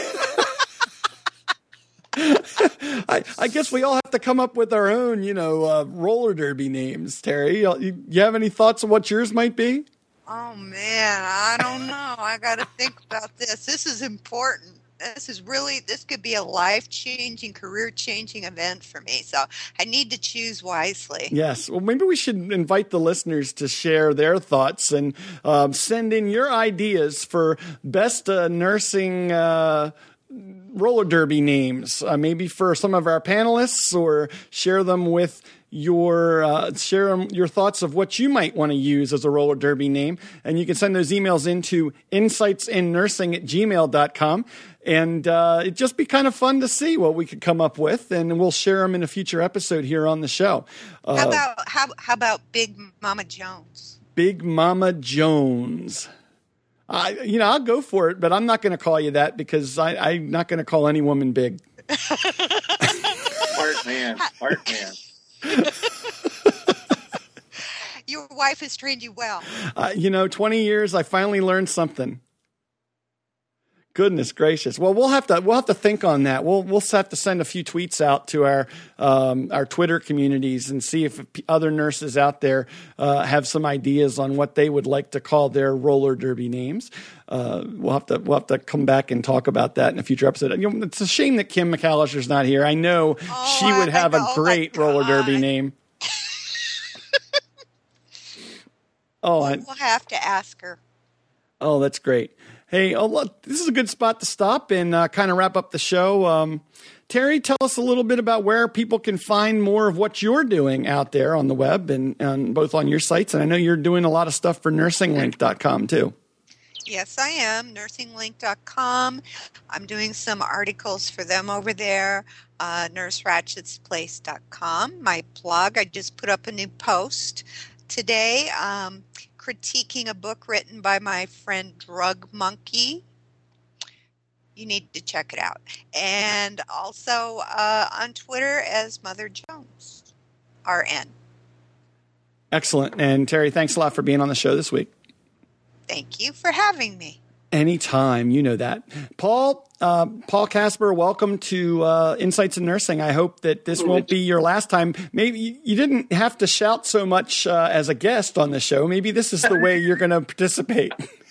I guess we all have to come up with our own, roller derby names. Terry, you have any thoughts on what yours might be? Oh, man, I don't know. I got to think about this. This is important. This could be a life-changing, career-changing event for me. So I need to choose wisely. Yes. Well, maybe we should invite the listeners to share their thoughts and send in your ideas for best nursing roller derby names, maybe for some of our panelists, or share them with your thoughts of what you might want to use as a roller derby name. And you can send those emails into insightsinnursing@gmail.com. And it'd just be kind of fun to see what we could come up with, and we'll share them in a future episode here on the show. How about Big Mama Jones? Big Mama Jones. I'll go for it, but I'm not going to call you that because I'm not going to call any woman big. Smart man. Your wife has trained you well. 20 years, I finally learned something. Goodness gracious. Well, we'll have to think on that. We'll have to send a few tweets out to our Twitter communities and see if other nurses out there have some ideas on what they would like to call their roller derby names. We'll have to come back and talk about that in a future episode. It's a shame that Kim McAllister's not here. I know she would have a great roller derby name. We'll have to ask her. Oh, that's great. Hey, this is a good spot to stop and kind of wrap up the show. Terry, tell us a little bit about where people can find more of what you're doing out there on the web and both on your sites. And I know you're doing a lot of stuff for nursinglink.com too. Yes, I am. Nursinglink.com. I'm doing some articles for them over there. NurseRatchetsPlace.com. My blog, I just put up a new post today. Critiquing a book written by my friend Drug Monkey. You need to check it out. And also on Twitter as Mother Jones, RN. Excellent. And Terry, thanks a lot for being on the show this week. Thank you for having me. Anytime, you know that. Paul Casper, welcome to Insights in Nursing. I hope that this won't be your last time. Maybe you didn't have to shout so much as a guest on the show. Maybe this is the way you're going to participate.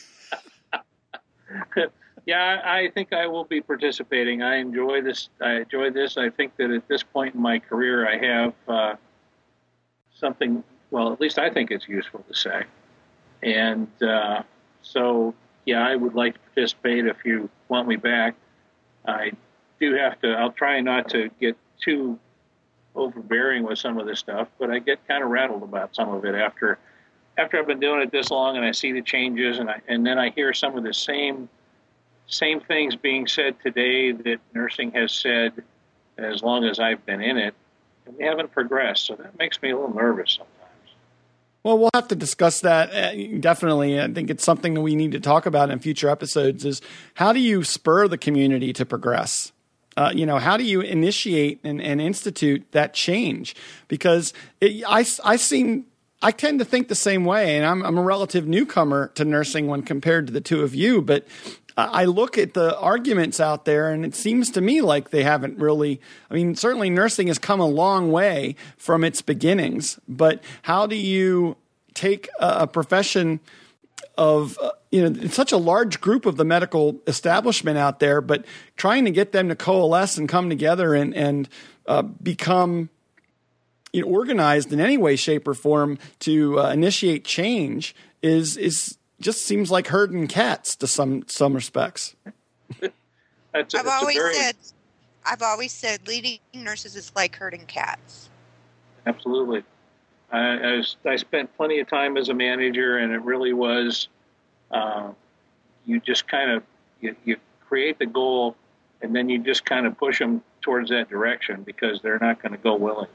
Yeah, I think I will be participating. I enjoy this. I think that at this point in my career, I have something, well, at least I think it's useful to say. And so, yeah, I would like to participate if you want me back. I do have to, I'll try not to get too overbearing with some of this stuff, but I get kind of rattled about some of it after I've been doing it this long and I see the changes and then I hear some of the same things being said today that nursing has said as long as I've been in it, and we haven't progressed. So that makes me a little nervous sometimes. Well, we'll have to discuss that. Definitely. I think it's something that we need to talk about in future episodes is how do you spur the community to progress? How do you initiate and institute that change? Because I tend to think the same way, and I'm a relative newcomer to nursing when compared to the two of you, but I look at the arguments out there, and it seems to me like they haven't really. I mean, certainly nursing has come a long way from its beginnings, but how do you take a profession of, it's such a large group of the medical establishment out there, but trying to get them to coalesce and come together and become organized in any way, shape, or form to initiate change is just seems like herding cats to some respects. I've always said leading nurses is like herding cats. Absolutely. I spent plenty of time as a manager, and it really was. You just kind of you create the goal, and then you just kind of push them towards that direction because they're not going to go willingly.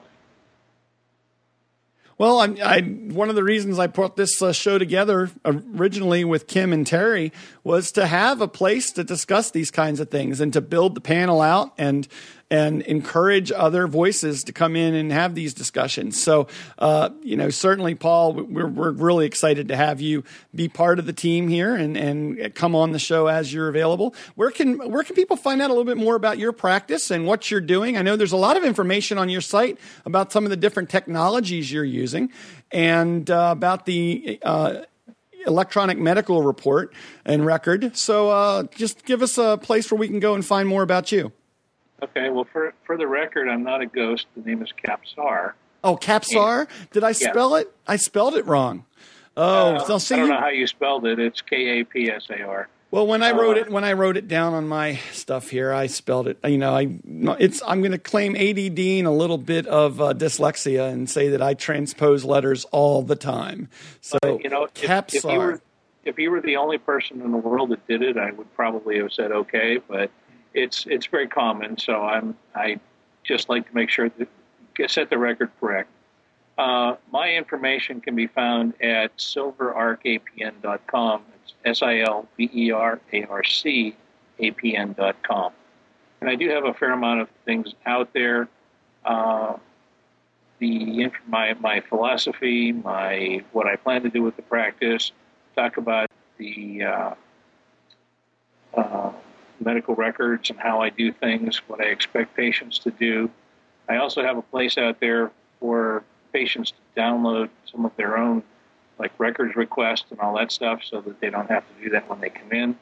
Well, one of the reasons I put this show together originally with Kim and Terry was to have a place to discuss these kinds of things and to build the panel out and encourage other voices to come in and have these discussions. So, certainly, Paul, we're really excited to have you be part of the team here and come on the show as you're available. Where can people find out a little bit more about your practice and what you're doing? I know there's a lot of information on your site about some of the different technologies you're using and about the electronic medical report and record. So just give us a place where we can go and find more about you. Okay, well, for the record, I'm not a ghost. The name is Capsar. Oh, Capsar? Did I spell it? I spelled it wrong. Oh, I don't know how you spelled it. It's Kapsar. Well, when I wrote it down on my stuff here, I spelled it. I'm going to claim ADD and a little bit of dyslexia and say that I transpose letters all the time. So, if you were the only person in the world that did it, I would probably have said okay. But it's very common, so I just like to make sure that set the record correct. My information can be found at silverarcapn.com. It's silverarcapn.com. And I do have a fair amount of things out there. My philosophy, what I plan to do with the practice, talk about the medical records and how I do things, what I expect patients to do. I also have a place out there for patients to download some of their own, like records requests and all that stuff, so that they don't have to do that when they come in.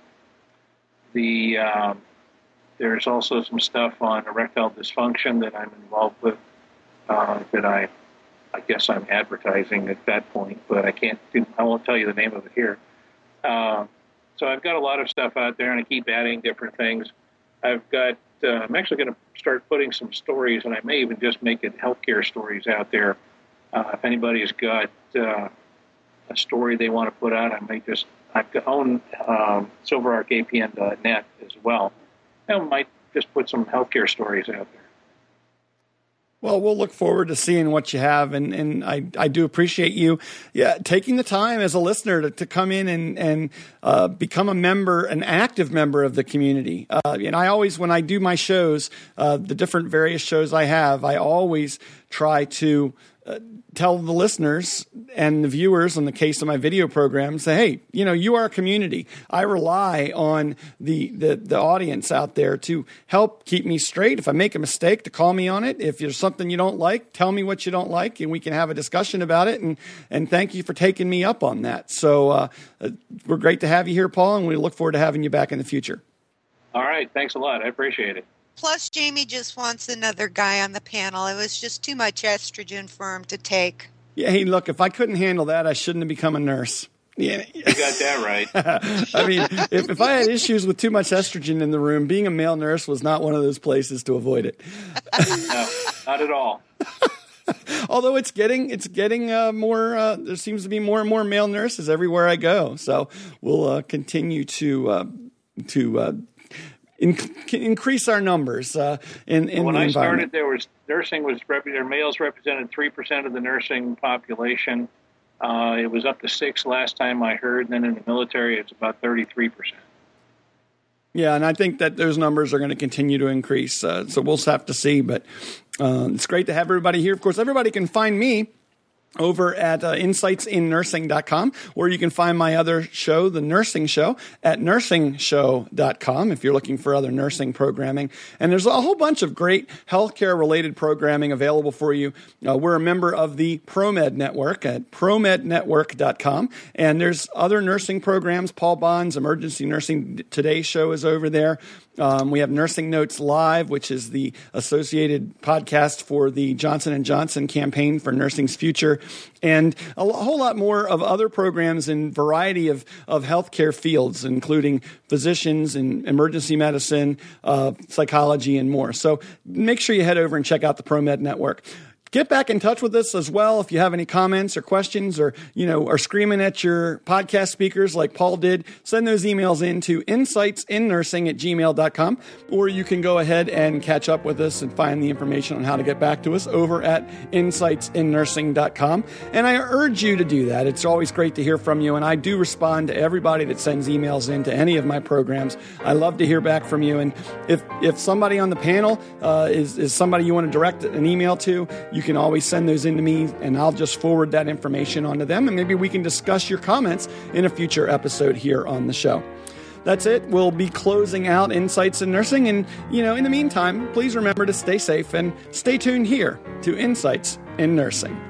There's also some stuff on erectile dysfunction that I'm involved with that I guess I'm advertising at that point, but I won't tell you the name of it here. So I've got a lot of stuff out there, and I keep adding different things. I'm actually going to start putting some stories, and I may even just make it healthcare stories out there. If anybody's got a story they want to put out, I own silverarcapn.net as well. I might just put some healthcare stories out there. Well, we'll look forward to seeing what you have, and I do appreciate you taking the time as a listener to come in and become an active member of the community. And I always, when I do my shows, the different various shows I have, I always try to tell the listeners and the viewers, in the case of my video program, say, hey, you are a community. I rely on the audience out there to help keep me straight. If I make a mistake, to call me on it. If there's something you don't like, tell me what you don't like, and we can have a discussion about it. And thank you for taking me up on that. So we're great to have you here, Paul, and we look forward to having you back in the future. All right. Thanks a lot. I appreciate it. Plus, Jamie just wants another guy on the panel. It was just too much estrogen for him to take. Yeah, hey, look, if I couldn't handle that, I shouldn't have become a nurse. Yeah. You got that right. I mean, if I had issues with too much estrogen in the room, being a male nurse was not one of those places to avoid it. No, not at all. Although it's getting more. There seems to be more and more male nurses everywhere I go. So we'll continue to increase our numbers in when the I started, males represented 3% of the nursing population. It was up to 6% last time I heard, and then in the military it's about 33%. Yeah, and I think that those numbers are going to continue to increase. So we'll have to see, but it's great to have everybody here. Of course, everybody can find me over at insightsinnursing.com, or you can find my other show, The Nursing Show, at nursingshow.com if you're looking for other nursing programming. And there's a whole bunch of great healthcare-related programming available for you. We're a member of the ProMed Network at promednetwork.com, and there's other nursing programs. Paul Bond's Emergency Nursing Today show is over there. We have Nursing Notes Live, which is the associated podcast for the Johnson & Johnson campaign for nursing's future, and a whole lot more of other programs in variety of healthcare fields, including physicians and emergency medicine, psychology, and more. So make sure you head over and check out the ProMed Network. Get back in touch with us as well if you have any comments or questions, or are screaming at your podcast speakers like Paul did. Send those emails in to insightsinnursing@gmail.com, or you can go ahead and catch up with us and find the information on how to get back to us over at insightsinnursing.com. And I urge you to do that. It's always great to hear from you, and I do respond to everybody that sends emails into any of my programs. I love to hear back from you, and if somebody on the panel is somebody you want to direct an email to, you can always send those in to me, and I'll just forward that information on to them, and maybe we can discuss your comments in a future episode here on the show. That's it. We'll be closing out Insights in Nursing, and, in the meantime, please remember to stay safe and stay tuned here to Insights in Nursing.